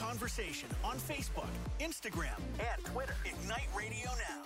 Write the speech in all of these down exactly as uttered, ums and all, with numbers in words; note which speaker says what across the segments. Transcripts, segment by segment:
Speaker 1: conversation on Facebook, Instagram, and Twitter. Ignite Radio Now.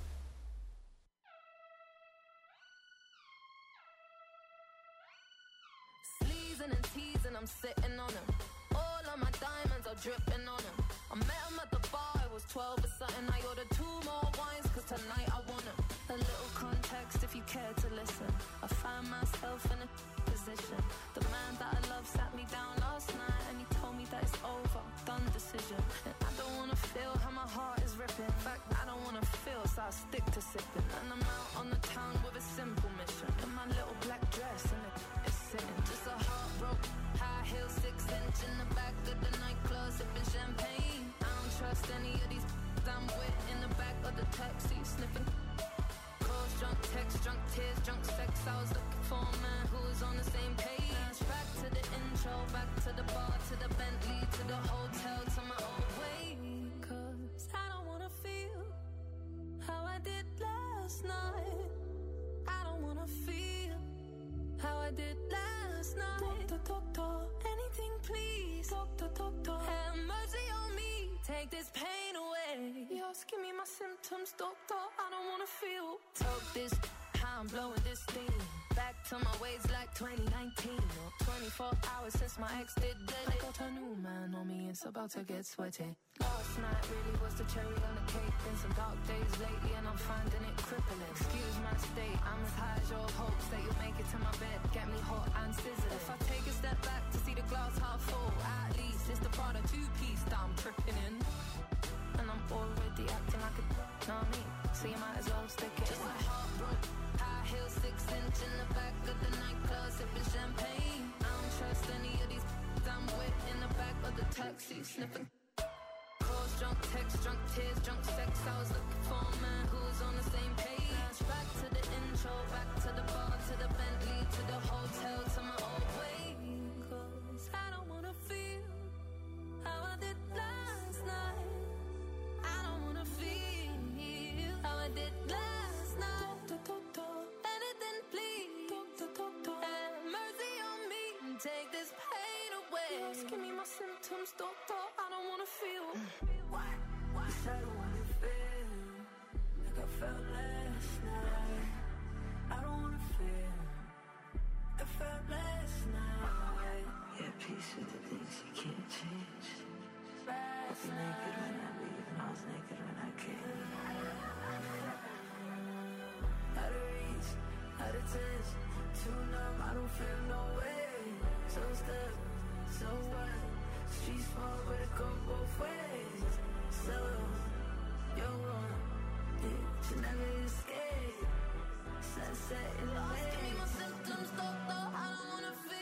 Speaker 2: Sleezing and teasing, I'm sitting on them. All of my diamonds are dripping on them. I met him at the bar, I was twelve or something. I ordered two more wines, cause tonight I want them. A little context if you care to listen. I find myself in a position. The man that I love sat me down last night and he told me that it's over, done decision. And I don't wanna feel how my heart is ripping. In fact, I don't wanna feel, so I stick to sipping. And I'm out on the town with a simple mission. In my little black dress and it is sitting. Just a heartbroken, high heel, six inch in the back of the nightclub, sipping champagne. I don't trust any of these I'm with in the back of the taxi, sniffing. Calls, drunk text, drunk tears, drunk sex. I was looking for a man who was on the same page. Back to the intro, back to the bar, to the Bentley, to the hotel, to my own way. Cause I don't wanna feel how I did last night. I don't wanna feel how I did last night. Doctor, doctor, anything please. Doctor, doctor, have mercy on me. Take this pain away. You're asking me my symptoms, doctor. I don't wanna feel. Talk this, how I'm blowing this steam. Back to my ways like twenty nineteen. Or twenty-four hours since my ex did dead. I got a new man on me, it's about to get sweaty. Last night really was the cherry on the cake. Been some dark days lately and I'm finding it crippling. Excuse my state, I'm as high as your hopes that you'll make it to my bed. Get me hot and sizzling. If I take a step back to see the glass half full, at least it's the Prada two-piece that I'm tripping in. And I'm already acting like a, know what I mean? So you might as well stick it. Just a heartbroken, high heel, six inch in the back of the nightclub, sipping champagne. I don't trust any of these I'm with in the back of the taxi, sniffing. Calls, drunk text, drunk tears, drunk sex. I was looking for a man who was on the same page. Back to the intro, back to the bar, to the Bentley, to the hotel, to my old way. Cause I don't wanna feel how I did last night. I don't wanna feel how I did last night. Doctor, doctor, anything please. Doctor, doctor, have mercy on me and take this pain away. You're asking me my symptoms, doctor. I don't wanna feel.
Speaker 3: What? What? I don't wanna feel like I felt last night. I don't wanna feel like I felt last night. Yeah, peace with the things you can't change. I was naked when I leave and I was naked when I came. Out of reach, out of touch, too numb, I don't feel no way. So stuck, so what? Street small, but it go both ways. So, you're wrong, yeah, you never escape. Sunset in the way.
Speaker 2: Give me my symptoms, doctor, I don't wanna feel.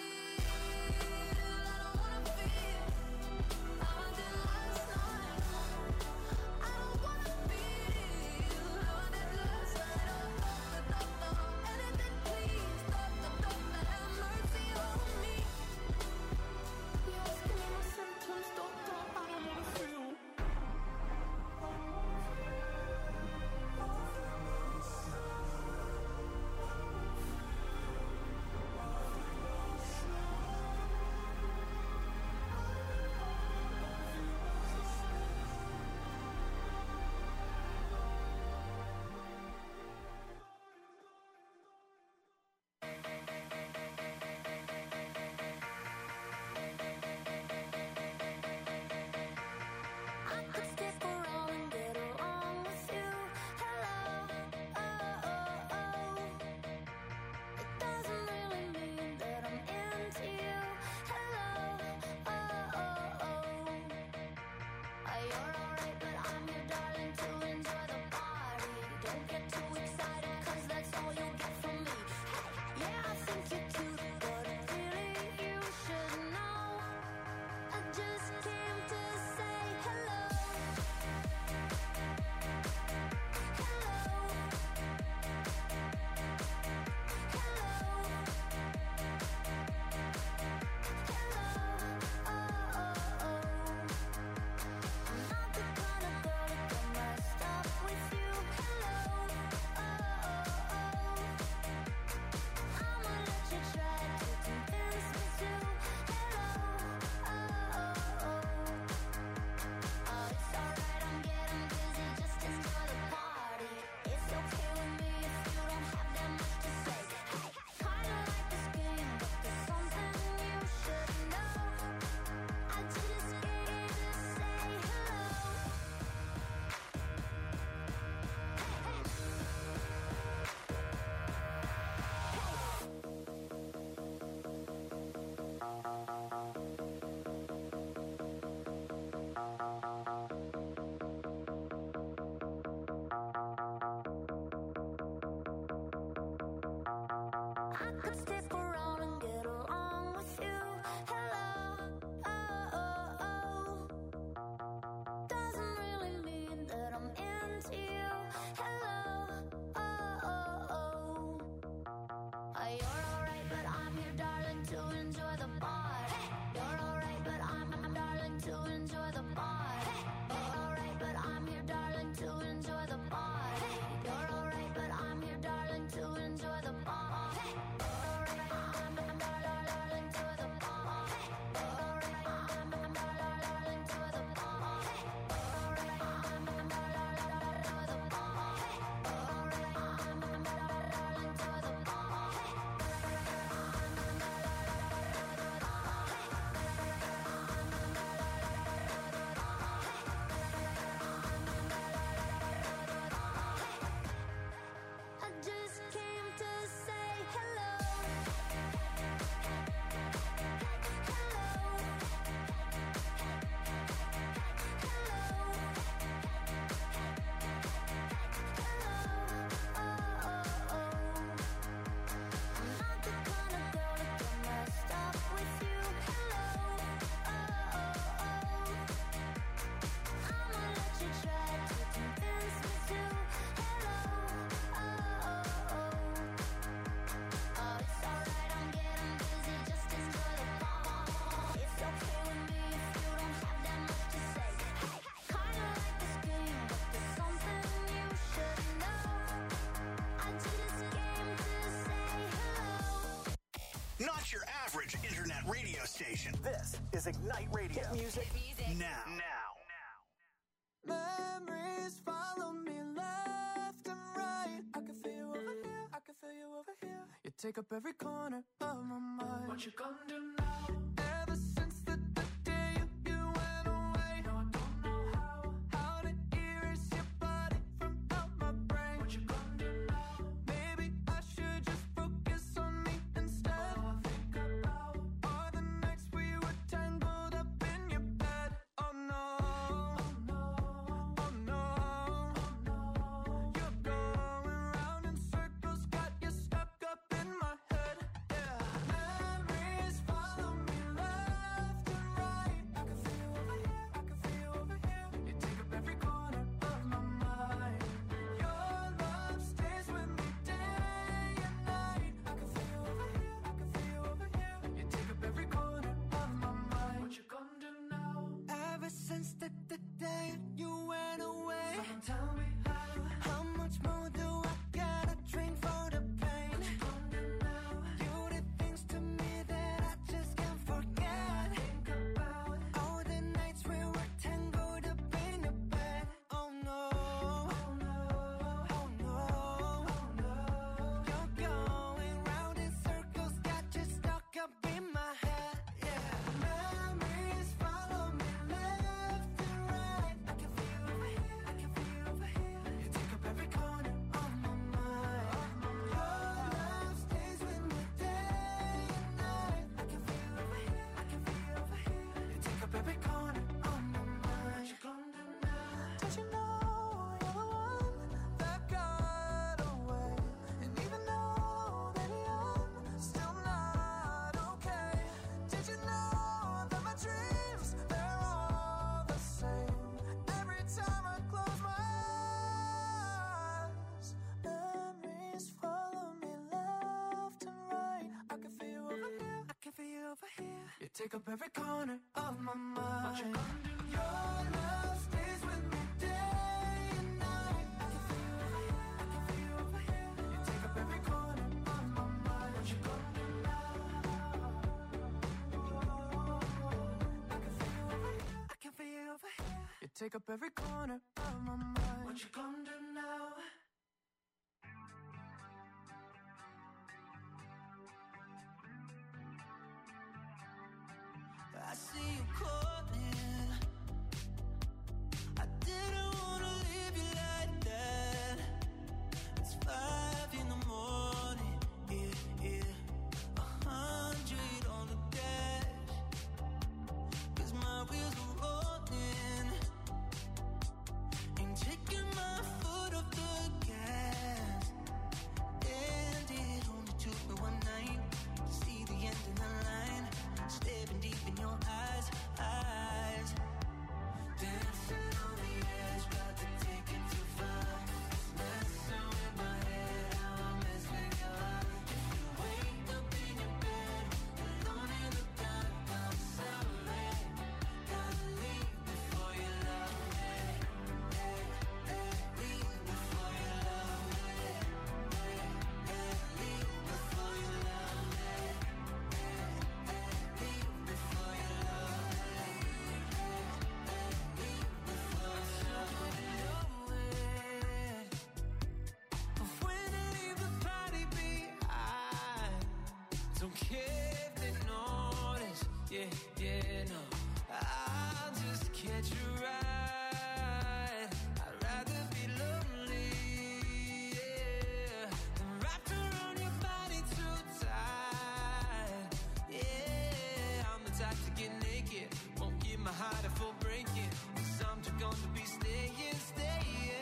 Speaker 3: I could stick around and get along with you. Hello, oh, oh, oh. Doesn't really mean that I'm into you. Hello, oh, oh, oh. Uh, you're alright, but I'm here, darling, to enjoy the bar. Hey. You're alright, but I'm, I'm darling, to enjoy the bar. Hey. You're alright, but I'm here, darling, to enjoy the bar. Hey. You're alright, but I'm here, darling, to enjoy the bar. Hey. You're alright, I'm, I'm darling, to the bar. Hey. You're alright, I'm, I'm darling, to the bar. Hey. You're alright, I'm, I'm darling, to the bar. Hey. You're alright, I'm, I'm darling, to the bar. I just came to say hello. Hello. Hello. Hello. Oh, oh, oh. I'm not the kind of girl to get messed up with you. Hello. Oh, oh, oh. I'ma let you try to convince me to. Hello. Oh, oh, oh. Oh, it's alright, I'm getting busy. Just enjoy the bar. It's okay with me if you don't have that much to say. Hey, kinda like this game, but there's something you should know. I just came to say hello.
Speaker 1: Not your average internet radio station. This is Ignite Radio. Hit music, now. Now.
Speaker 4: Memories follow me left and right. I can feel you over here, I can feel you over here. You take up every corner of my mind. What you gonna do now? Ever since the, the day you, you went away, no, I don't know how, how to erase your body from out my brain. What you gonna do now? Maybe I should just focus on me instead. All I think about are the nights we were tangled up in your bed. Oh no, oh no, oh no, oh no. You're going round in circles, got you stuck up in my head. Yeah, memories follow me left and right. I can feel you over here, I can feel you over here. You take up every corner of my mind. Your love stays with me day and night. I can feel you over here, I can feel you over here. You take up every corner of my mind. What you gonna do now? Ever since the, the day you went away, someone tell me how. How much more do I gotta drink for the pain? What you gonna do now? You did things to me that I just can't forget. Think about all the nights we were tangled up in your bed. Oh no, oh no, oh no, oh no. You're going round in circles, got you stuck up in my head. Yeah, memories follow me left and right. I can feel you over here, I can feel you over here. You take up every corner of my mind. Your love stays with me day and night. I can feel you over here, I can feel you over here. You take up every corner of my mind. What you gonna do now? Don't you know you're the one that got away? And even though that I'm still not okay, did you know that my dreams, they're all the same? Every time I close my eyes, memories follow me left and right. I can feel you over here, I can feel you over here. You take up every corner of my mind. What you gonna do? Your love stays with me day and night. I can feel you over here, I can feel you over here. You take up every corner of my mind. What you gonna do now? I can feel you over here, I can feel you over here. You take up every corner of my mind. What you gonna do now? I see you calling. I didn't wanna leave you like that. It's five in the morning, yeah, yeah. A hundred on the dash, 'cause my wheels are rolling. Ain't taking my foot off the gas. And it only took me one night. yeah, yeah, no. I'll just catch a ride. I'd rather be lonely, yeah, than wrapped around your body too tight. Yeah, I'm the type to get naked, won't give my heart a full breaking. Cause I'm just gonna be staying, staying.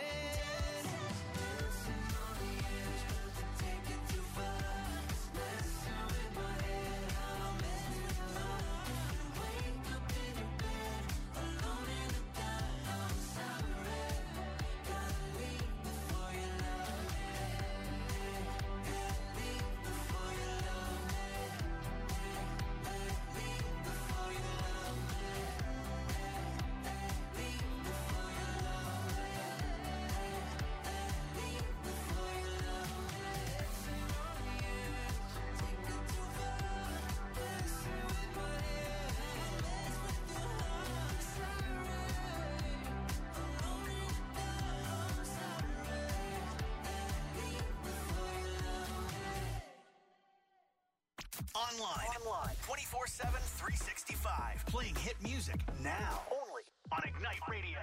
Speaker 1: Online, Online, twenty-four seven, three sixty-five. Playing hit music now. Only on Ignite Radio.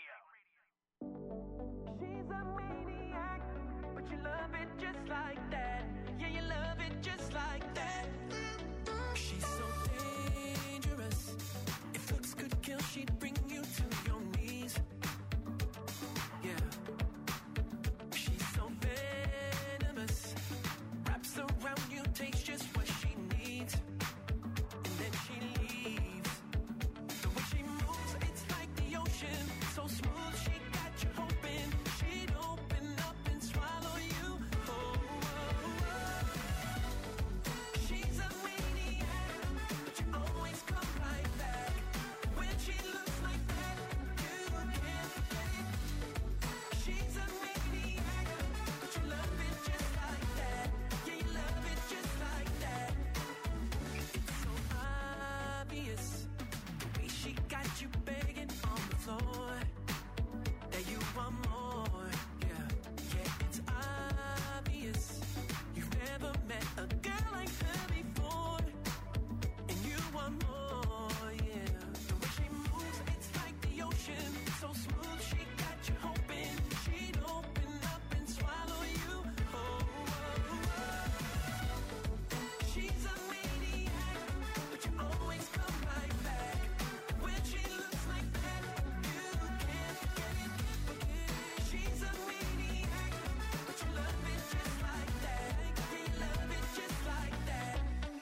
Speaker 4: She's a maniac, but you love it just like that. Yeah, you love it just like that. She's so dangerous. If looks could kill, she'd bring you to your knees. Yeah. She's so venomous. Wraps around you, takes just what she needs. And then she leaves. The way she moves, it's like the ocean. So smooth, she got you hoping she'd open up and swallow you. Oh, oh, oh. She's a maniac, but you always come right back. When she looks like that, you can't forget it. She's a maniac, but you love it just like that. Yeah, you love it just like that. It's so obvious, the way she got you begging on the floor, that you want more. Yeah, yeah, it's obvious. You've never met a girl like her before, and you want more. Yeah, the way she moves, it's like the ocean. So smooth, she got you hoping she'd open up and swallow you. Oh, oh, oh. She's a maniac, but you always come right back. When she looks like that, you can't forget it. She's a maniac, but you love it just like that. Yeah, you love it just like that.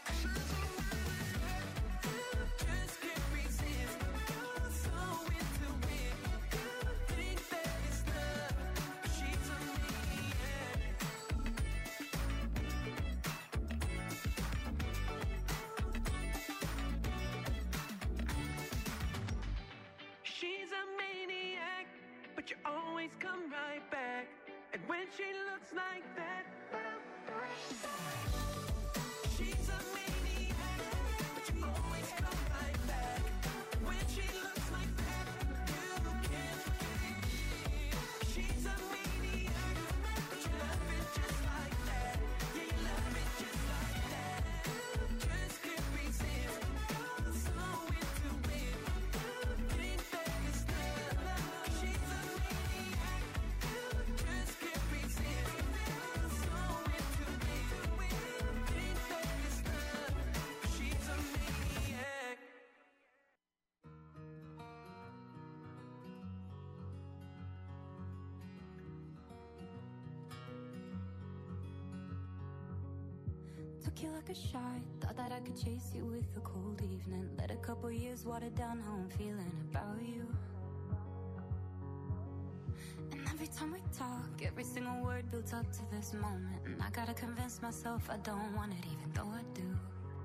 Speaker 4: Just can't resist. You're so into it. You think that it's love. She's a maniac. She's a maniac, but you always come right back. And when she looks like that, she's a maniac, but you always come right back. When she looks like that, you can't forget it. She's a maniac, but you love it just like that. Yeah, you love it just like that. Just can't resist. You're so into it. You think that it's love. She's a maniac. Just can't resist. You're so into it. You think that it's love. She's a maniac.
Speaker 3: Took you like a shot, thought that I could chase you with a cold evening. Let a couple years water down how I'm feeling about you. And every time we talk, every single word builds up to this moment. And I gotta convince myself I don't want it, even though I do.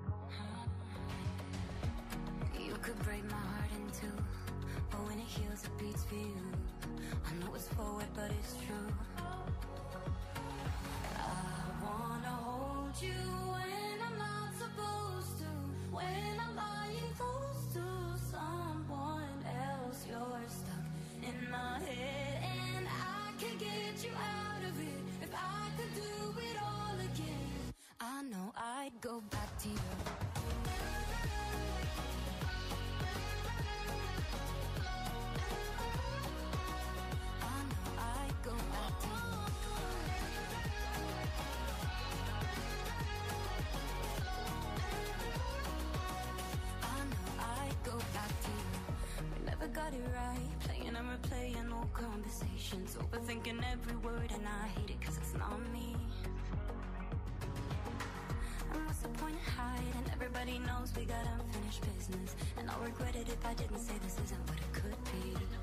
Speaker 3: You could break my heart in two, but when it heals, it beats for you. I know it's forward, but it's true. I wanna hold you when I'm not supposed to, when I'm lying close to someone else. You're stuck in my head, and I can get you out of it. If I could do it all again, I know I'd go back to you.
Speaker 5: not me. And what's the point of hiding? Everybody knows we got unfinished business. And I'll regret it if I didn't say this isn't what it could be.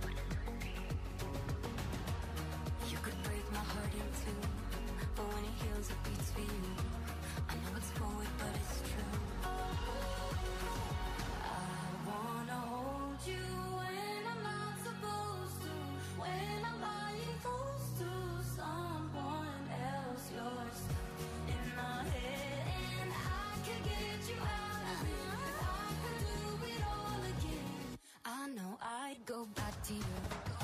Speaker 5: You could break my heart in two, but when it heals it beats for you. I know it's forward but it's true. I wanna hold you when I'm not supposed to, when I'm lying close to someone else. You're stuck in my head and I could get you out of it. If I could do it all again, I know I'd go back to you.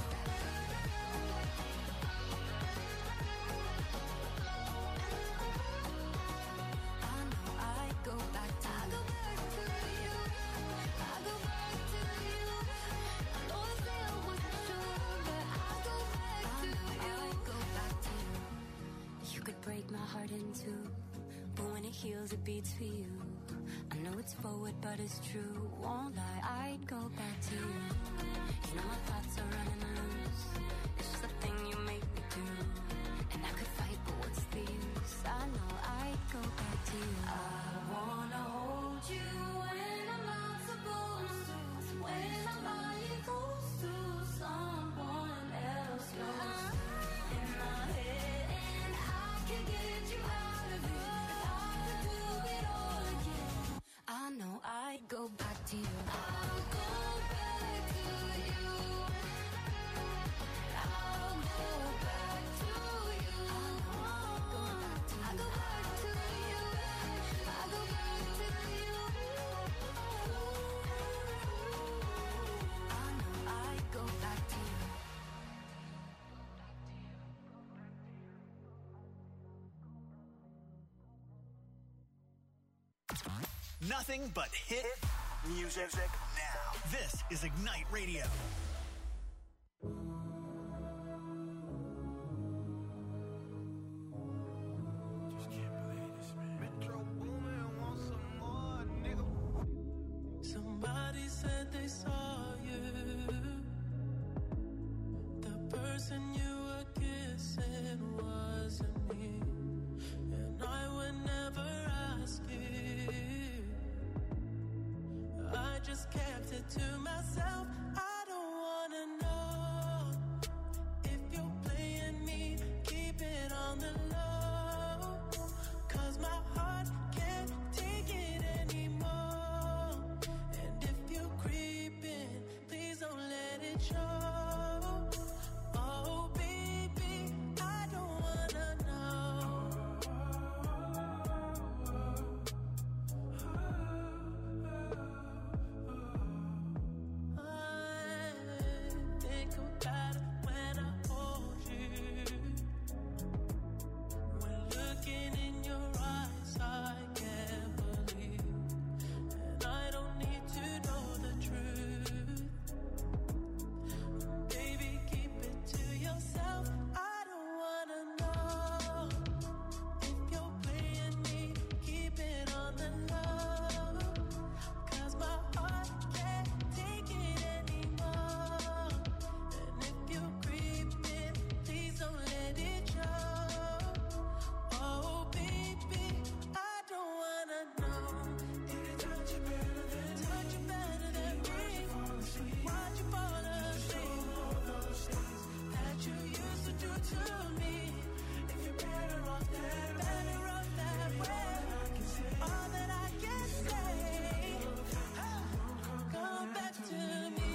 Speaker 5: Go back to I go back to you. I go back to you. I know I said I wasn't sure, but I go back to you. I go back to you. You could break my heart in two, but when it heals, it beats for you. I know it's forward, but it's true. Won't lie, I'd go back to you. You know my thoughts are running loose. It's just the thing you make me do. And I could fight, but what's the use? I know I'd go back to you. I wanna hold you when I'm not supposed to, when I'm lying close to someone else. You're in my head and I can get you out of it. If I could do it all again, I know I'd go back to you. I'll go back to you. I'll go back to you. I'll go back to you. I'll go back to you. I'll go back to you. I know I'd go back to you.
Speaker 1: Nothing but hit music now. This is Ignite Radio.
Speaker 4: Just can't believe this, man. Metro Boomin wants some more, nigga. Somebody said they saw you. The person you were kissing wasn't me. And I would never ask you. I just kept it to myself. I don't wanna know if you're playing me. Keep it on the low, 'cause my heart can't take it anymore. And if you're creeping, please don't let it show. Oh baby, I don't wanna know. I think about it when I hold you. When looking in your eyes, I can't believe. And I don't need to know the truth. Baby, keep it to yourself. I don't wanna know if you're playing me. Keep it on the low, 'cause my heart can't take it anymore. And if you're creeping, please don't let it show. Oh baby, I don't wanna know. Did it touch you better than touch you better than me? Why'd you fall asleep? All those things that you used to do to me. If you're better off that better off that way. All that I can say, come back to me.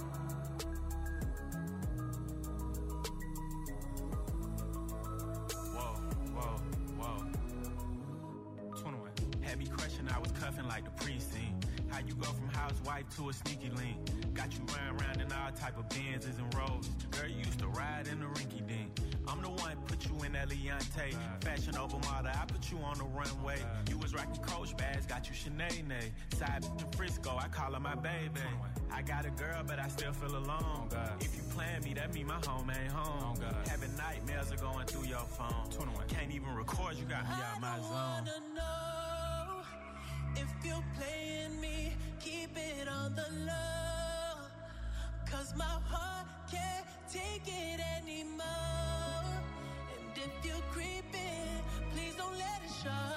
Speaker 6: Whoa, whoa, whoa. twenty-one. Had me crushing, I was cuffing like the precinct. How you go from housewife to a sneaky link? Got you running around in all type of Benzes and Rolls. Girl, you used to ride in the rinky dink. I'm the one put you in that Leontay. Fashion over model, I put you on the runway. You was rocking Coach bags, got you Sinead. Side to Frisco, I call her my baby. I got a girl, but I still feel alone. If you plan me, that mean my home ain't home. Having nightmares are going through your phone. Can't even record, you got me out my
Speaker 4: I don't
Speaker 6: zone.
Speaker 4: wanna know if you're playing me. Keep it on the low, 'cause my heart can't take it anymore. And
Speaker 7: if you're creeping, please don't let it show.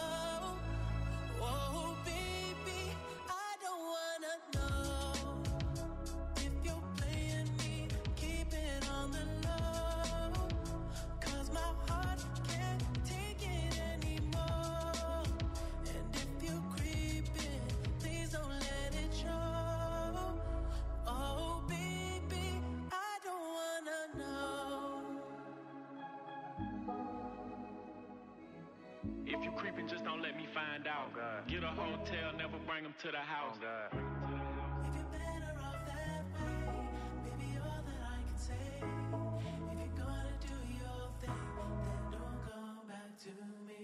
Speaker 7: Oh, baby, I don't wanna know if you're playing me, keep it on the low, 'cause my heart can't take it anymore. And if you're creeping, please don't let it show. Oh, baby, I don't wanna know.
Speaker 6: If you creeping, just don't let me find out. Get a hotel, never bring them to the house.
Speaker 7: If you're better off that way, baby, all that I can say. If you're gonna do your thing, then don't come back to me.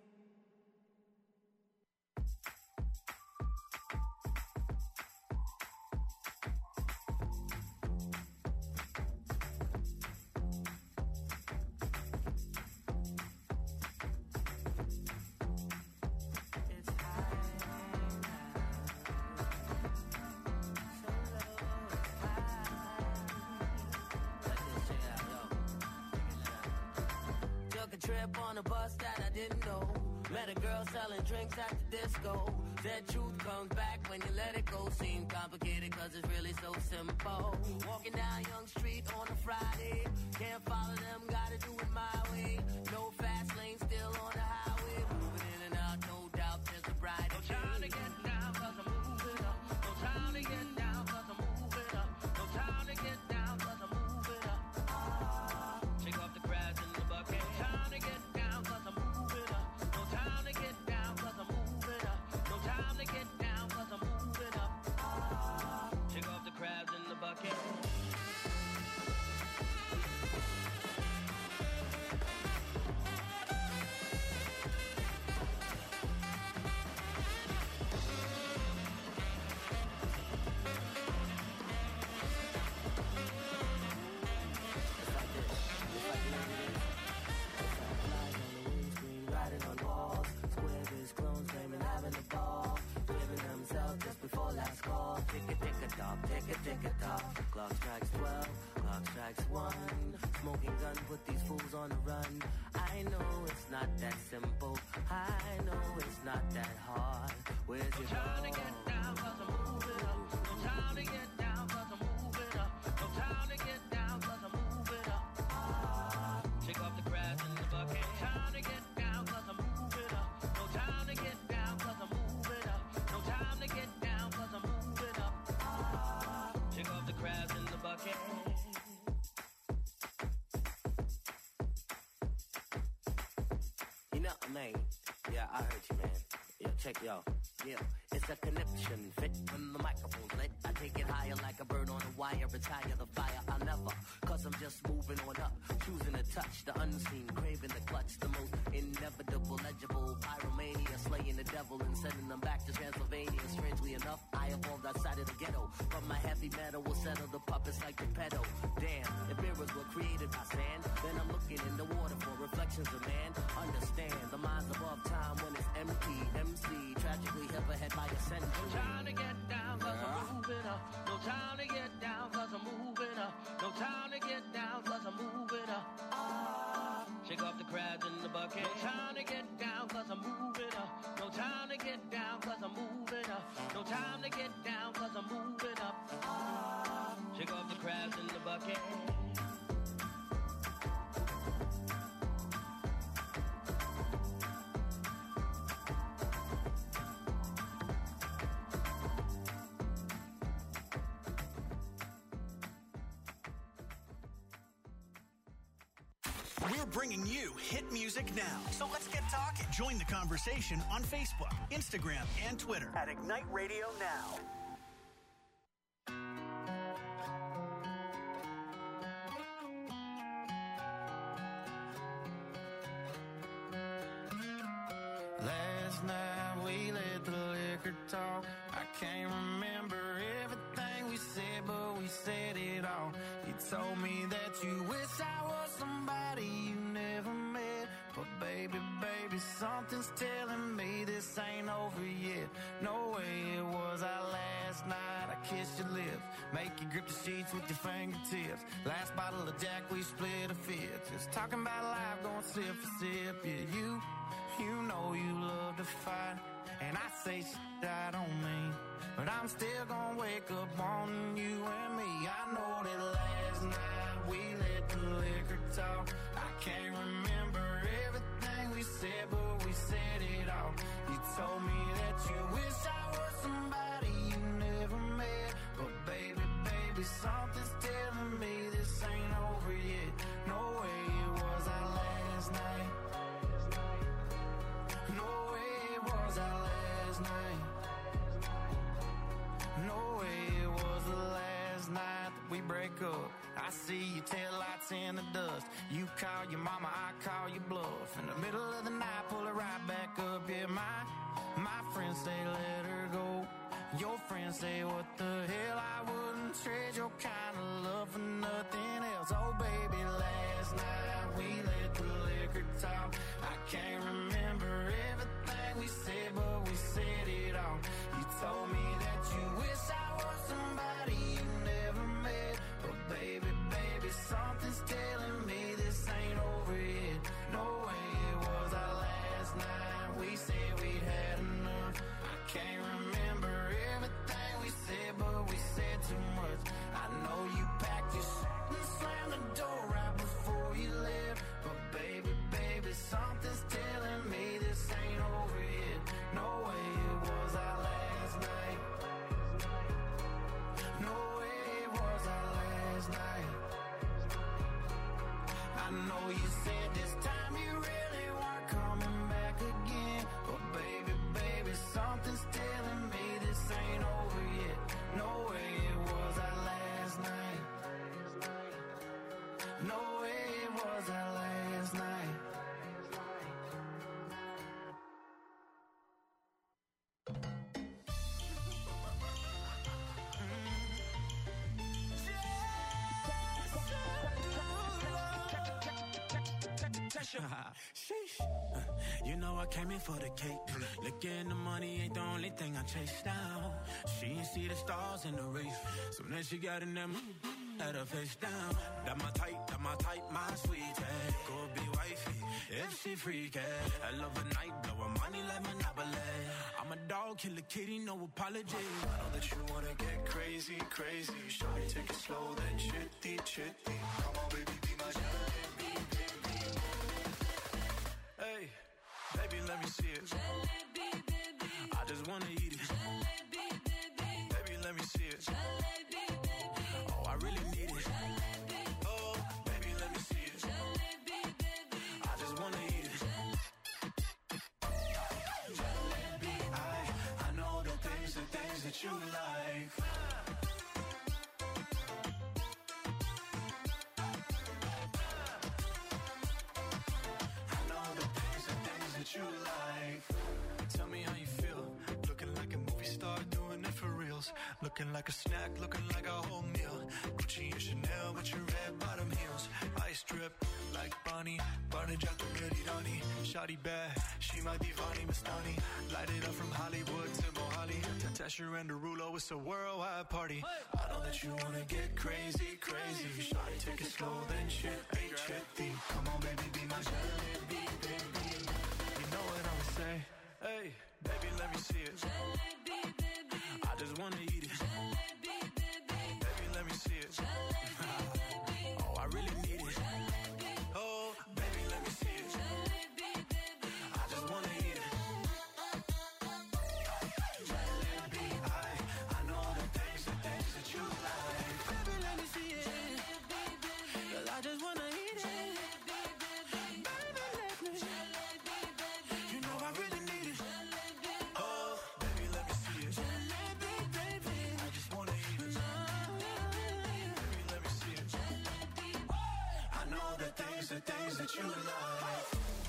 Speaker 7: It's high Took a trip on a bus that I didn't know. Met a girl selling drinks at the disco. Said truth comes back when you let it go. Seemed complicated cause it's really so simple. Walking down Young Street on a Friday. Can't follow them, gotta do it my way. No fast lane, still on the highway. Moving in and out, no doubt there's a bright. No time to get down cause I'm moving up. No time to get down cause I'm moving up. No time to get down cause I'm moving up. Shake off the crabs in the bucket. No time to get down cause I'm moving up. No time to get down cause I'm moving up. No time to get down cause I'm moving up. Shake off the crabs in the bucket. Riding on walls, square biz clones claiming having a ball, giving themselves just before last call. Tick a tick a tock, tick a tick a tock. Clock strikes twelve, clock strikes one. Smoking gun put these fools on the run. I know it's not that simple. I know it's not that hard. Where's your
Speaker 8: time to get down cause I'm moving up. No time to get down cause I'm moving up. No time to get down cause I'm moving up. Shake off the grass in the bucket. Time to get down cause I'm moving up. No time to get down cause I'm moving up. No time to get down cause I'm moving up. Shake off the crabs in the bucket.
Speaker 7: You know, man. Yeah, I heard you, man. Yeah, check yo. Yeah, it's a connection. Fit when the microphone's lit. I take it higher like a bird on a wire. Retire the fire. I'll never. Cause I'm just moving on up. Choosing to touch the unseen. Craving the clutch. The most inevitable, legible. Pyromania. Slaying the devil and sending them back to Transylvania. Strangely enough, I evolved outside of the ghetto. From my heavy metal will settle the puppets like the pedo. Damn, if mirrors were created by sand, then I'm looking in the water for reflections of man. Understand, the mind's above time when it's empty. M C, tragically hit ahead by a century.
Speaker 8: No time to get down cause I'm moving up. No time to get down cause I'm moving up. No time to get down cause I'm moving up. Shake off the crabs in the bucket. No time to get down cause I'm moving up. No time to get down cause I'm moving up. No time to get down cause I'm moving up. Shake off the crabs in the bucket.
Speaker 1: We're bringing you hit music now. So let's get talking. Join the conversation on Facebook, Instagram, and Twitter at Ignite Radio Now.
Speaker 9: Last night we let the liquor talk. I can't remember everything we said, but we said it all. You told me that you wish I was somebody you never met. But baby, baby, something's telling me this ain't over yet. No way it was our last night. I kissed your lips, make you grip the sheets with your fingertips. Last bottle of Jack, we split a fifth. Just talking about life, going sip for sip. Yeah, you, you know you love to fight. And I say shit I don't mean, but I'm still gonna wake up on you and me. I know that last night we let the liquor talk. I can't remember everything we said, but we said it all. You told me that you wish I was somebody you never met, but baby, baby, something's telling me this ain't over yet. No way it was our last night. No way it was our last night. No way it was the last night that we break up. I see your taillights in the dust. You call your mama, I call your bluff. In the middle of the night, pull it right back up. Yeah, my, my friends say let her go. Your friends say what the hell, I wouldn't trade your kind of love for nothing else. Oh baby, last night we let the liquor talk. I can't remember everything we said, but we said it all. You told me that you wish I was somebody you never met, but baby, baby, something's telling me this ain't over yet. No way it was our last night. We said we'd had enough. I can't remember everything we said, but we said too much. I know you packed your shit and slammed the door right before you left, but baby, baby, something's telling me this ain't over yet. No way it was our last night. No way it was our last night. I know you said this time you really weren't coming back again, but baby, baby, something's telling me this ain't over yet. No way it was our last night. No way it was our last night.
Speaker 6: Sheesh. You know I came in for the cake. Looking the money ain't the only thing I chase down. She ain't see the stars in the race. So then she got in them, had her face down. That my type, that my type, my sweetie. Go be wifey, if she freaky. I love a night, blow money like Monopoly. I'm a dog, kill a kitty, no apology.
Speaker 10: I know that you wanna get crazy, crazy. Shawty, take it slow, then chitty, chitty. Come on, baby, be my jalebi, baby. Hey, baby, let me see it.
Speaker 2: Jalebi, baby.
Speaker 6: I just wanna eat it.
Speaker 2: Jalebi, baby.
Speaker 10: Baby, let me see it.
Speaker 2: Jalebi, baby.
Speaker 6: Oh, I really need it.
Speaker 2: Jalebi,
Speaker 10: Oh, baby, let me see it.
Speaker 2: jalebi, baby.
Speaker 6: I just wanna eat it.
Speaker 10: Jalebi, I, I know the things, the things that you like. I know the things, the things that you like. Tell me how you feel. Looking like a movie star, doing it for reals. Looking like a snack, looking like a whole meal. Gucci and Chanel with your red bottom heels. Ice drip like Bonnie, Barney Jack the Birdie Shawty bad, she my divani Mastani. Light it up from Hollywood to Mohali. To Tesher and Derulo, it's a worldwide party. I know that you wanna get crazy, crazy. Shawty, take it slow, then chitty, chitty. Come on, baby, be my jalebi, baby. You know what I'ma say? Hey, baby, let me see it.
Speaker 2: Jalebi, baby.
Speaker 6: I just wanna eat it.
Speaker 2: Jalebi, baby.
Speaker 10: Baby, let me see it.
Speaker 6: Oh, I really need it.
Speaker 10: Oh, baby, let me see it.
Speaker 6: I just wanna eat it.
Speaker 10: Jalebi, I, I know the things, the things that you like.
Speaker 6: Baby, let me see it. Girl, I just wanna eat it. Baby, let me. You know I really need it.
Speaker 10: Oh, baby, let me see it. I just wanna eat it. Baby, let me see it. I know the things, the things that you like.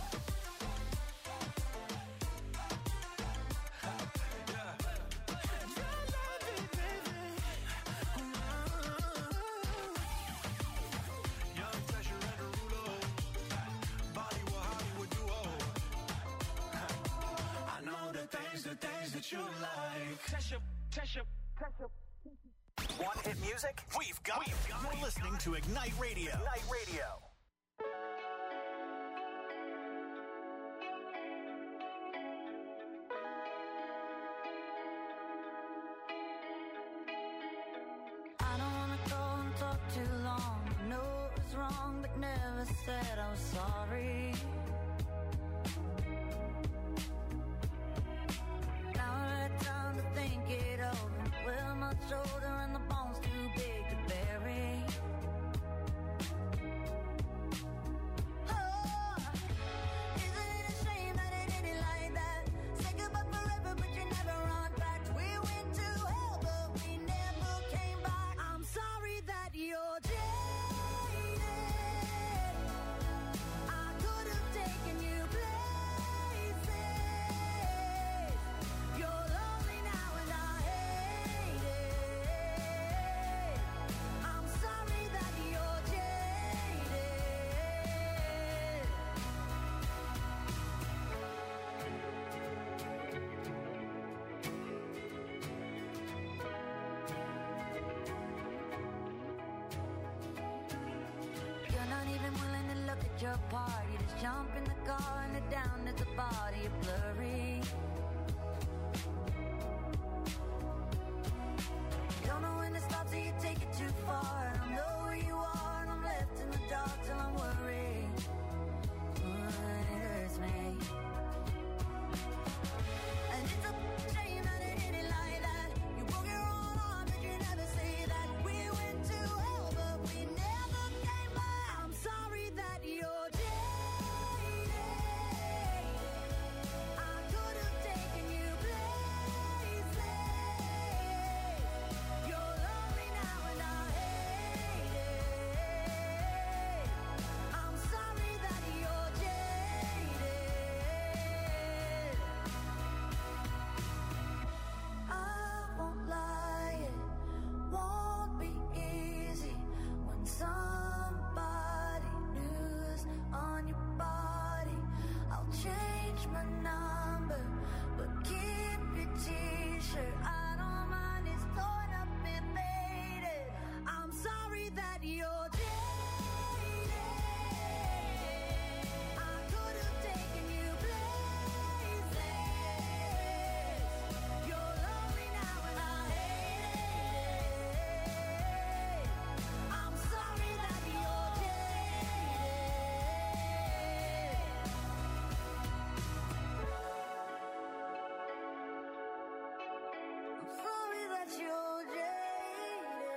Speaker 10: Young Tesher and Derulo, Bollywood, Hollywood duo. I know the things, the things that you like.
Speaker 8: Tesha, Tesha, Tesha.
Speaker 1: Want hit music? We've got, We've got You're listening to Ignite Radio. Ignite Radio.
Speaker 11: said I was sorry. Now I had time to think it over. Well, my shoulder and the bones too big to bury. Oh, isn't it a shame that it ended like that? Say goodbye forever, but you never run back. We went to hell, but we never came back. I'm sorry that you're jaded. I could have taken you places. You're lonely now and I hate it. I'm sorry that you're jaded. You're not even willing to look at your part. You just jump in the car and head down to the body. You're blurry. You don't know when to stop till you take it too far. And I know where you are and I'm left in the dark till I'm worried. Oh, it hurts me. And it's a shame that it ended like that. You broke your own arm, but you never say that. We went to hell, but we never came back. I'm sorry that you're jaded. I could have taken you places. You're lonely now and I hate it. I'm sorry that you're jaded. I won't lie, it won't be easy when somebody new's on your body. I'll change my number, but keep your t-shirt. I don't mind it's torn up and faded. I'm sorry that you're jaded. I could have taken you places. You're lonely now and I hate it. I'm sorry that you're jaded. I'm sorry that you're jaded.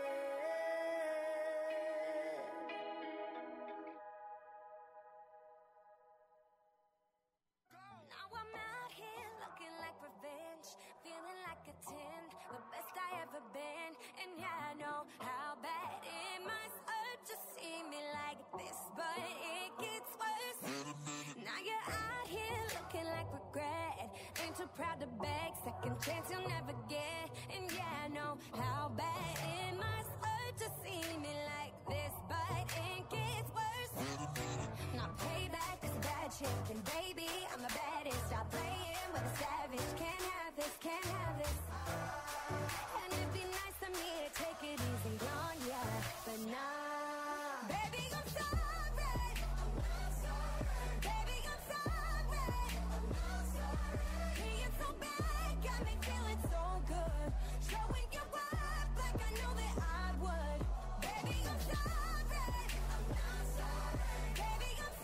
Speaker 5: Now I'm out here looking like revenge, feeling like a ten, the best I ever been. And yeah, I know how bad it must hurt to see me like this, but it gets worse. Now you're out here looking like regret, ain't too proud to beg, second chance you'll never get. And yeah, I know how bad it must hurt to see me like this, but it gets worse. Now payback is a bad chick, and baby, I'm the baddest. Stop playing with a savage. Can't have this, can't have this. And it'd be nice of me to take it easy on ya, but nah. Baby, I'm sorry. Baby, I'm sorry. Being so bad got me feeling so good. Showing you up like I know that I would. Baby, I'm sorry. Baby, I'm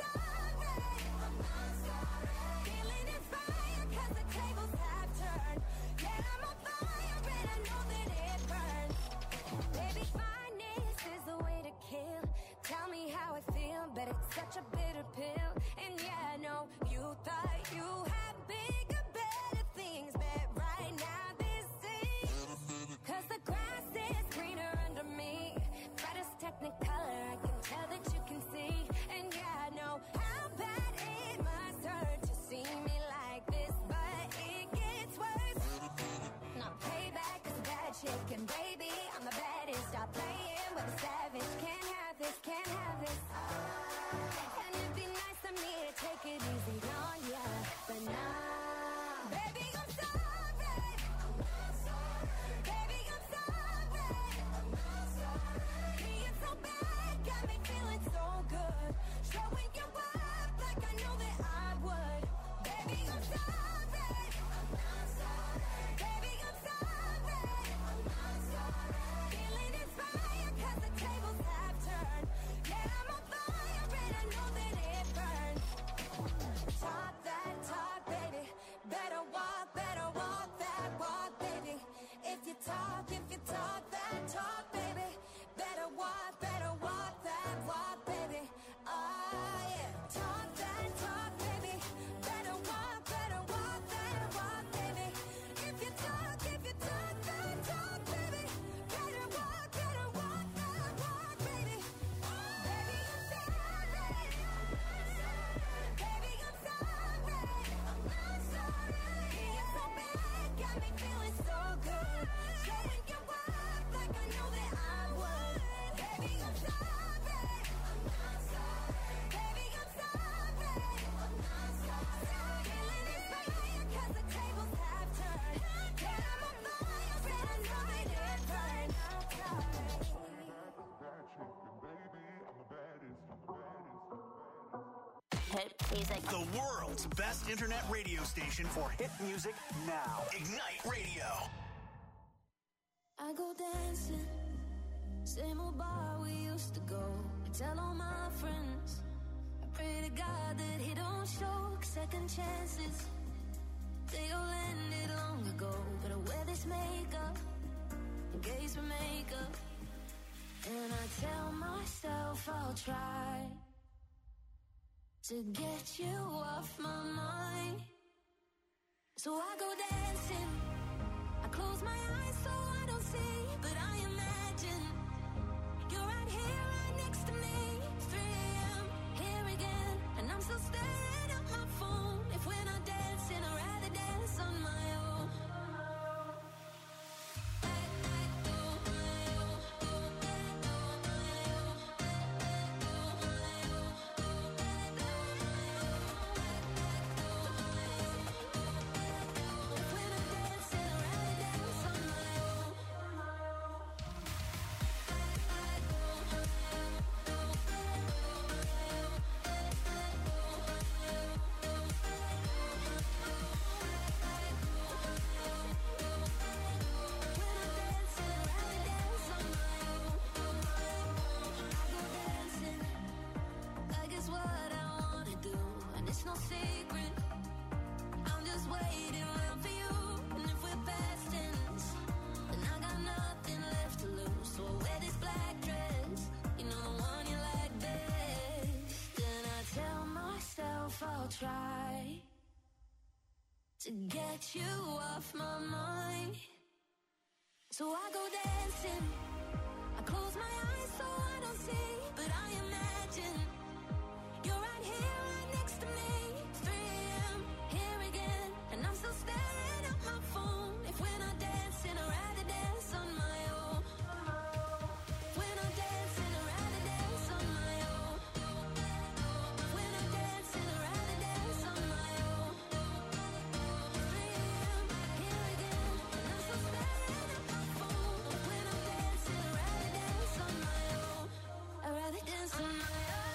Speaker 5: sorry. Feeling inspired 'cause the tables have turned. Yeah, I'm on fire and I know that it burns. Baby, fineness is the way to kill. Tell me how I feel, but it's such a bitter pill. And yeah, I know you thought you had bigger, better things, but right now this is 'cause the grass is greener under me. Brightest technicolor, I can tell that you can see. And yeah, I know how bad it must hurt to see me like this, but it gets worse. Now payback is a bad chick, and baby, I'm the baddest. Stop playing with a savage. Can't have this, can't have this. And it'd be nice of me to take it easy on ya, but nah. Baby, I'm sorry. Baby, I'm sorry. Being so bad
Speaker 12: music.
Speaker 1: The world's best internet radio station for hit music now. Ignite Radio.
Speaker 3: I go dancing, same old bar we used to go. I tell all my friends, I pray to God that he don't show second chances. They all ended long ago, but I wear this makeup in case we make up. And I tell myself I'll try to get you off my mind. So I go dancing, I close my eyes so I don't see, but I imagine you're right here, right next to me. three a.m. here again, and I'm still staring at my phone. If we're not dancing, I'd rather dance on my own. No secret, I'm just waiting around for you. And if we're past tense, then I got nothing left to lose. So I wear this black dress, you know, the one you like best. Then I tell myself I'll try to get you off my mind. So I go dancing, I close my eyes so I don't see, but I imagine you're right here, right next to me. three a.m. here again, and I'm still staring at my phone. If we're not dancing, I'd rather dance on my own. If we're not dancing, I'd rather dance on my own. If we're not dancing, I'd rather dance on my own. three a.m. here again, and I'm still staring at my phone. If we're not dancing, I'd rather dance on my own. I'd rather dance on my own.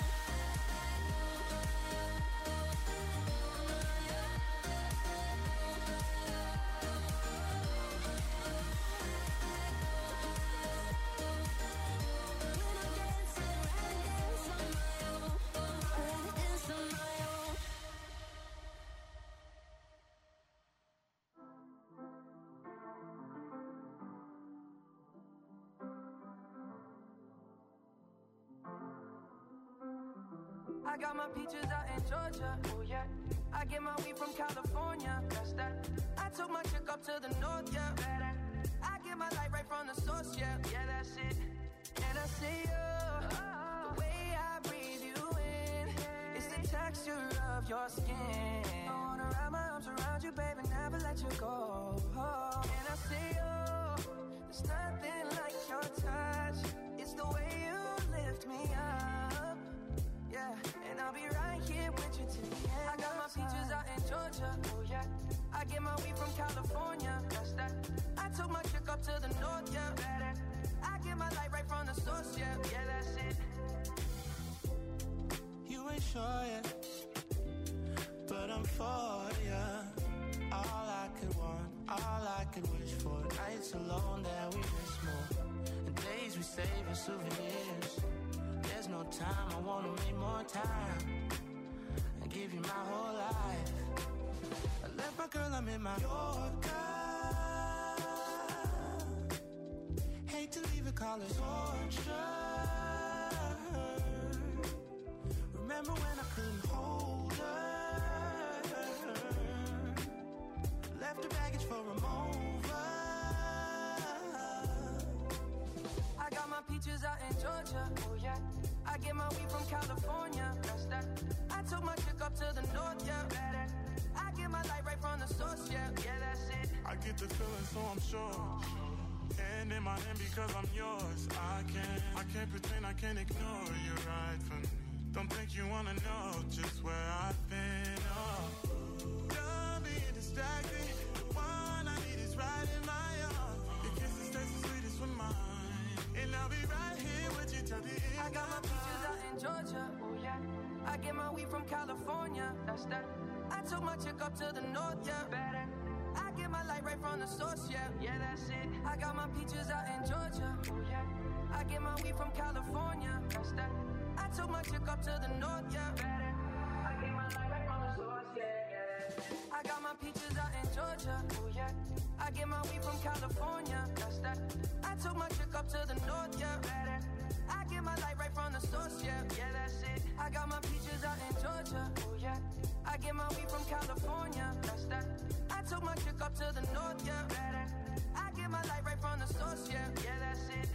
Speaker 4: I got my peaches out in Georgia, oh yeah. I get my weed from California, that's that. I took my chick up to the north, yeah. I get my light right from the source, yeah. Yeah, that's it. And I see you, oh, the way I breathe you in, it's the texture of your skin. I wanna wrap my arms around you, baby, never let you go. Oh, and I see you, there's nothing like your touch. It's the way you lift me up. Yeah, and I'll be right here with you till the end. I got my peaches out in Georgia, oh yeah. I get my weed from California, that's that. I took my chick up to the north, yeah. I get my light right from the source, yeah. Yeah, that's it.
Speaker 9: You ain't sure yet, but I'm for ya. All I could want, all I could wish for. Nights alone that we miss more, and days we save as souvenirs. There's no time, I wanna make more time and give you my whole life. I left my girl, I'm in my Yorker. Hate to leave it, call it torture. Remember when I couldn't hold her? Left her baggage for a mover.
Speaker 4: I got my peaches out in Georgia, oh yeah. I get my weed from California, that's that. I took my chick up to the north, yeah. I get my light right from the source, yeah. Yeah, that's it.
Speaker 13: I get the feeling, so I'm sure. Hand in my hand because I'm yours. I can't, I can't pretend, I can't ignore you right from me. Don't think you wanna know just where I've been. Oh, done being distracted. The one I need is right in my arms. Your kisses taste the sweetest with mine, and I'll be right here with you till the end.
Speaker 4: I got my peaches out in Georgia, oh yeah. I get my weed from California, That's that. I took my chick up to the north, yeah. Better. I get my light right from the source, yeah. Yeah, that's it. I got my peaches out in Georgia. Oh, yeah. I get my weed from California. That's that. I took my chick up to the north, yeah. Better. I get my light right from the source, yeah. yeah. I got my peaches out in Georgia. Oh, yeah. I get my weed from California. That's that. I took my chick up to the north, yeah. Better. I get my light right from the source, yeah. Yeah, that's it. I got my peaches out in Georgia. Oh, yeah. I get my weed from California. That's that. I took my chick up to the north, yeah. Better. I get my light right from the source, yeah. Yeah, that's it.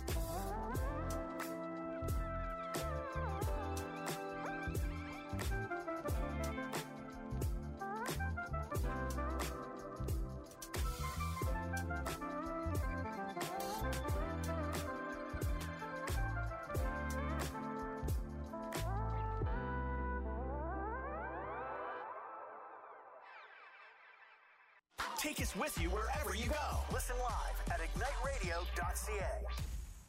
Speaker 1: Take us with you wherever you go. Listen live at ignite radio dot c a.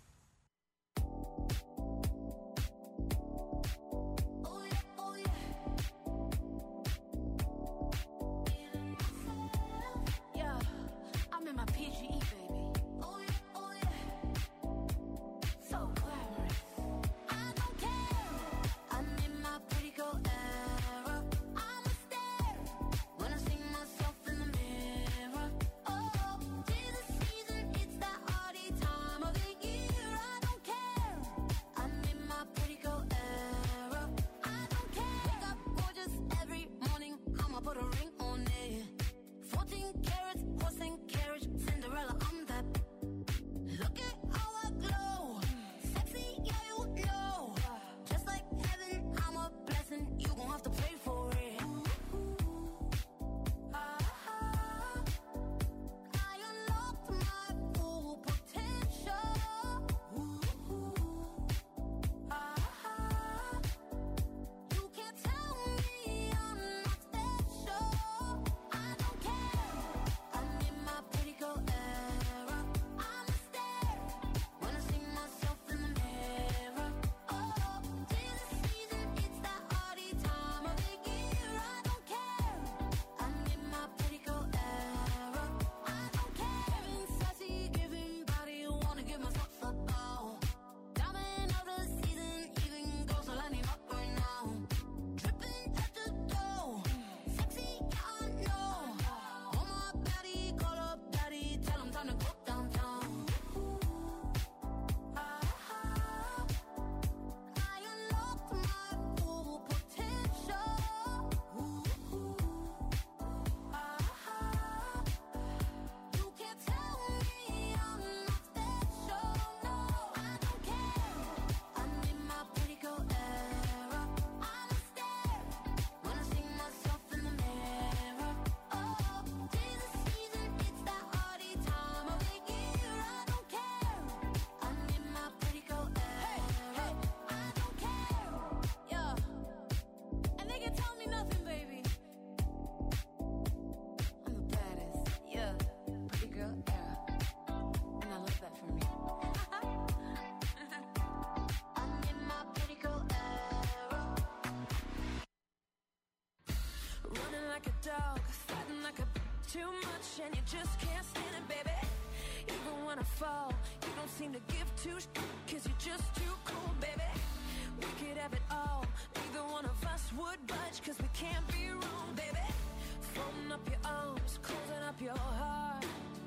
Speaker 12: Too much and you just can't stand it, baby. Even when I fall, you don't seem to give two sh- cause you're just too cool, baby. We could have it all, neither one of us would budge, cause we can't be wrong, baby. Folding up your arms, closing up your heart.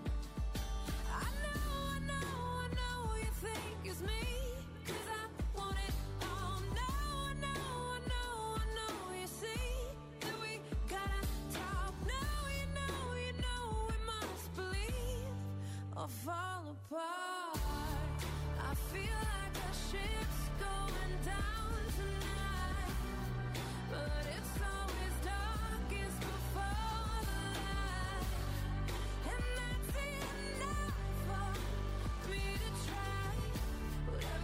Speaker 12: I know, I know, I know you think it's me, cause I want it all. No, I know, I know, I know you see that we gotta talk. No, you know, you know we must believe or fall apart. I feel like the ship's going down tonight, but it's always darkest before the light, and that's enough for me to try whatever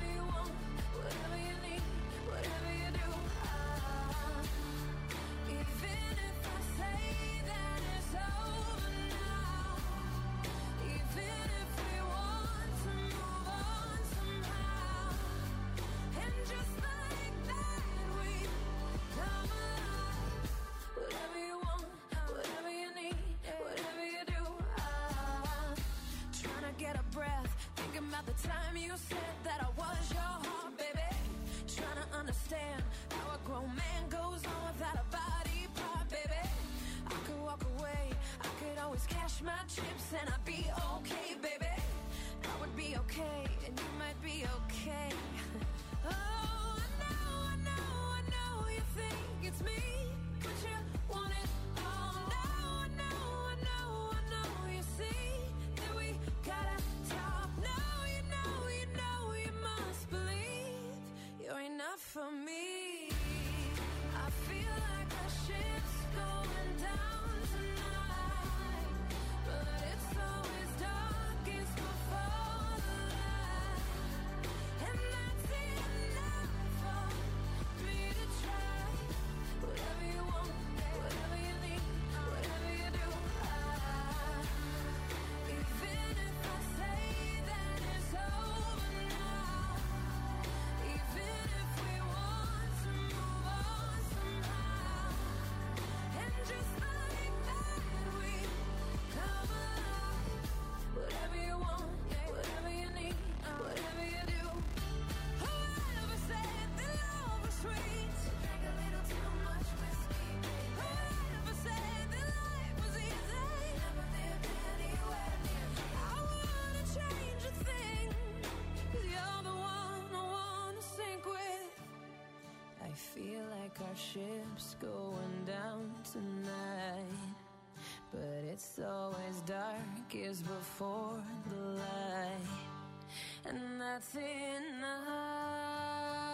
Speaker 12: said that I was your heart, baby. Trying to understand how a grown man goes on without a body part, baby. I could walk away, I could always cash my chips and I'd be okay, baby. I would be okay, and you might be okay. Oh, I know, I know, I know you think it's me, but you want it all. No, I know, I know, I know you see that we gotta talk. No, you know, you know, you must believe you're enough for me. I feel like the ship's going down tonight, but it's always darkest before the light, and that's enough for me to try. Whatever you want, whatever you need, whatever you do, I, even if I say that it's over now, even if we want to move on somehow, and just like that we come alive. Whatever you want, whatever you need, whatever you do. Whoever said that love was sweet, drank a little too much whiskey. Whoever said that life was easy, never lived anywhere near me. I wouldn't change a thing, 'cause you're the one I wanna sink with. I feel like our ship's going down tonight, but it's always darkest before the light, and that's enough.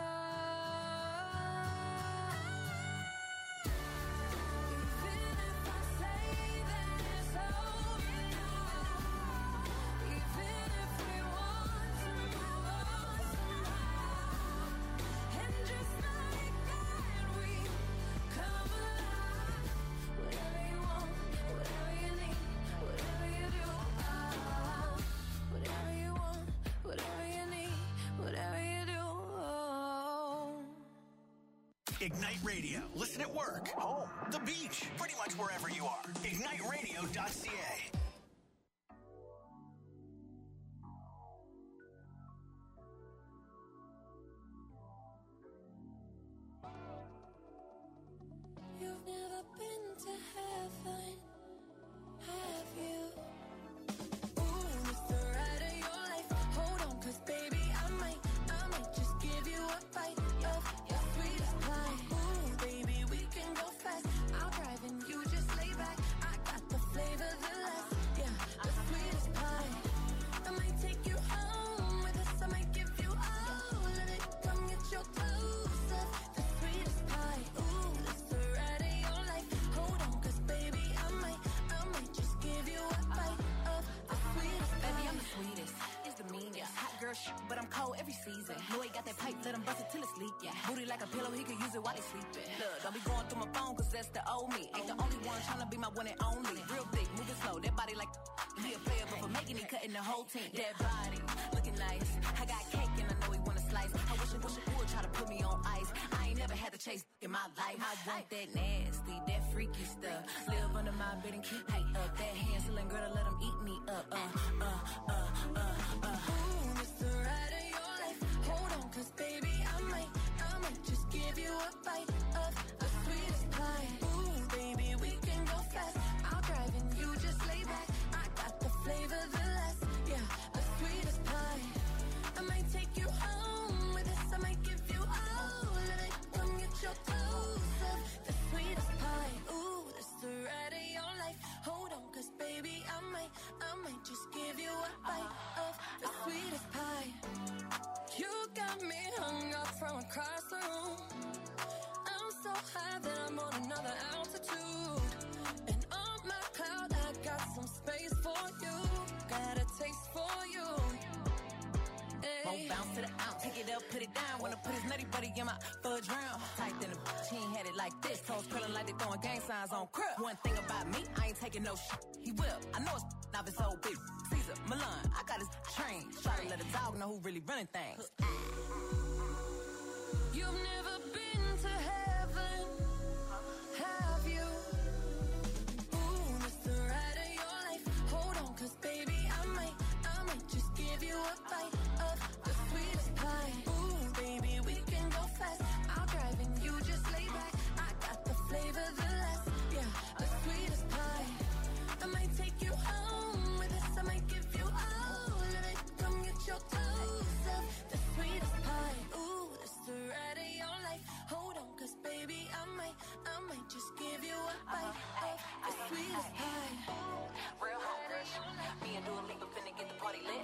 Speaker 12: Even if I say that it's over now, even if we want to move on somehow, and just like that we come alive. Whatever you want, whatever you need, whatever you do, ah, whatever you want, whatever you need, whatever you do. Oh.
Speaker 1: Ignite Radio. Listen at work, home, the beach, pretty much wherever you are. ignite radio dot c a.
Speaker 12: You've never been to heaven, have you? Ooh, it's the ride of your life. Hold on, 'cause baby, I might, I might just give you a bite of your sweetest pie. Ooh, baby, we can go fast. I'll drive and you just lay back. I got the flavor, the last, yeah, the sweetest pie. I might take you home with us. I might give you all of it. Come get your dose of the sweetest pie. Ooh, it's the ride of your life. Hold on, 'cause baby, I might, I might just give you a bite of the sweetest pie.
Speaker 14: Baby, I'm the sweetest. It's the meanest. Hot girl shit, but I'm cold every season. Know he got that pipe, let him bust it till it's leak. Yeah. Booty like a pillow, he can use it while he sleeping. Look, don't be going through my phone, 'cause that's the old me. Ain't the only one tryna be my one and only. Real thick, moving slow, that body like he a player, but for making it, cutting the whole team. That body, looking nice. I got cake and I know he wanna slice. I wish I wish I would try to put me on ice. I ain't never had to chase in my life. I want that nasty, that freaky stuff. Live under my bed and keep me up. That Hansel and Gretel, let him eat me up. Uh, uh, uh, uh, uh.
Speaker 12: Ooh, it's the ride of your life. Hold on, 'cause baby, I might, I might just give you a bite of the sweetest pie. Ooh, baby, we can go fast. I'll drive and you just lay back. I got the flavor, the last, yeah, the sweetest pie. I might take you home with us. I might give you all of it. Come get your dose of the sweetest pie. Ooh, that's the ride of your life. Hold on, 'cause baby, I might, I might just give you a bite of the sweetest pie. You got me hung up from across the room. I'm so high that I'm on another altitude, and on my cloud I got some space for you. Got a taste for you.
Speaker 14: Won't bounce to the ounce, take it up, put it down. Wanna put his nutty buddy in my fudge round. Tight than a bitch, he ain't had it like this. Toes curling like they throwing gang signs on crib. One thing about me, I ain't taking no shit. He will, I know it's not his whole big. Caesar, Milan, I got his train. Try to let a dog know who really running things.
Speaker 12: You've never been to heaven, have you? Ooh, it's the ride of your life. Hold on, 'cause baby, I might, I might just give you a bite of sweetest pie.
Speaker 14: Real hot girl. Me and Dua Lipa finna get the party lit.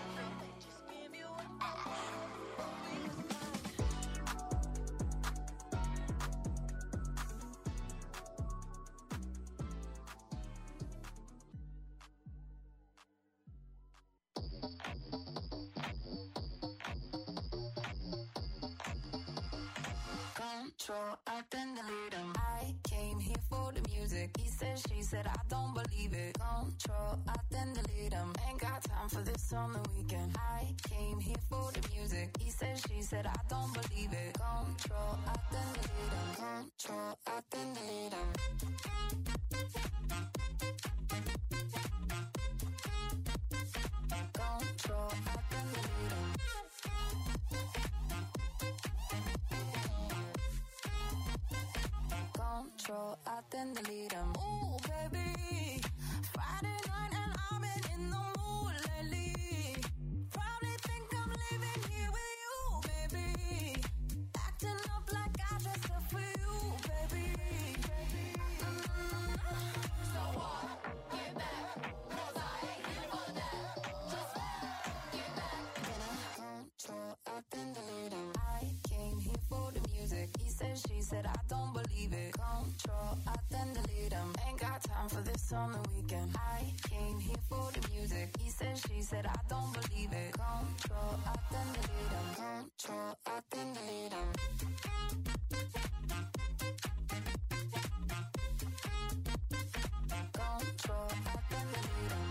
Speaker 3: Control, I then delete him. I came here for the music. He said, she said, I don't believe it. Control, I then delete him. Ain't got time for this on the weekend. I came here for the music. He said, she said, I don't believe it. Control, I then delete him. Control, I then delete him. Control, I then delete him. Control, I then delete him. Ooh, baby, Friday night and I've been in the mood lately. Probably think I'm leaving here with you, baby. Acting up like I dressed up for you, baby. Mm-hmm. So what? Get back, 'cause I ain't here for that. Just get back. Control, I then delete him. I came here for the music. He said, she said, I don't believe it. Control, I then delete him. Ain't got time for this on the weekend. I came here for the music. He said, she said, I don't believe it. Control, I then delete him. Control, I then delete him. Control, I then delete him.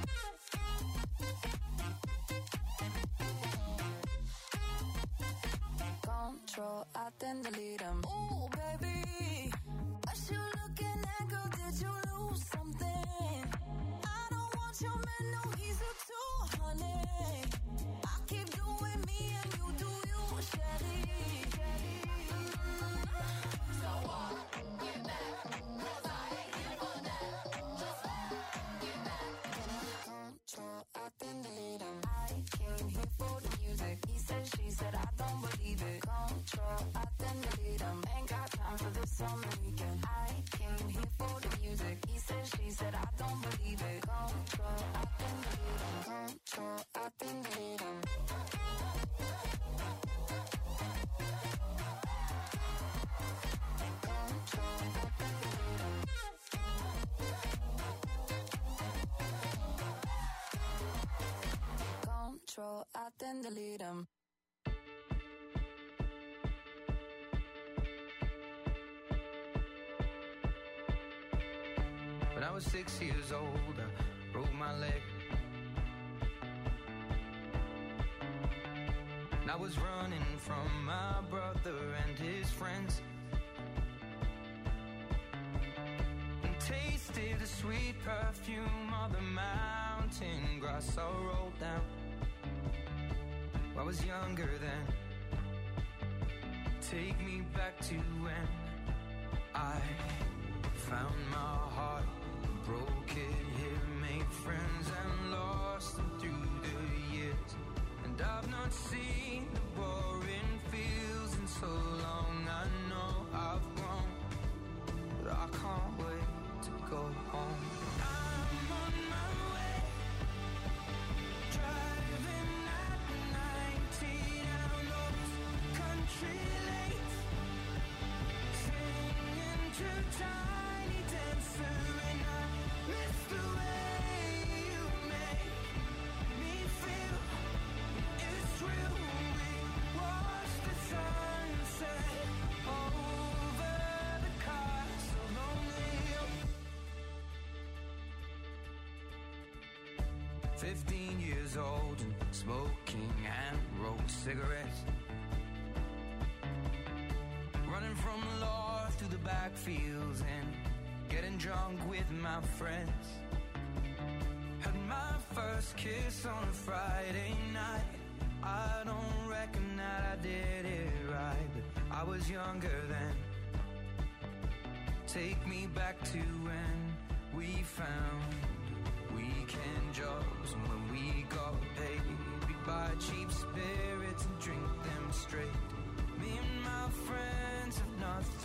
Speaker 3: Control, I then delete him. Ooh, baby, what you looking at, girl? Did you lose something? I don't want your man, no, he's a two, honey. I keep doing me and you do you, Shelly. Mm-hmm. So what? Get back, 'cause I ain't here for that. Just get back. Control, I then delete him. I came here for the music. He said, she said, I don't believe it. Control, I then delete him. Ain't got time for this on the weekend. I came here for the music. He said, she said, I don't believe it. Control, I then delete him. Control, I then delete him. Control, I then delete him. Control, I then delete him.
Speaker 9: When I was six years old, I broke my leg. And I was running from my brother and his friends. And tasted the sweet perfume of the mountain grass I rolled down. I was younger then. Take me back to when I found my heart, broke it here, made friends and lost them through the years. And I've not seen the boring fields in so long. I know I've grown, but I can't wait to go home. I'm on my way, driving at ninety down those country lanes, singing to Tiny Dancer, and I miss the way you make me feel. It's real. We watch the sunset over the castle only. Fifteen years old and smoking and rolled cigarettes, running from the law through the backfields and getting drunk with my friends. Had my first kiss on a Friday night. I don't reckon that I did it right, but I was younger then. Take me back to when we found weekend jobs, and when we got paid, we'd buy cheap spirits and drink them straight. Me and my friends have not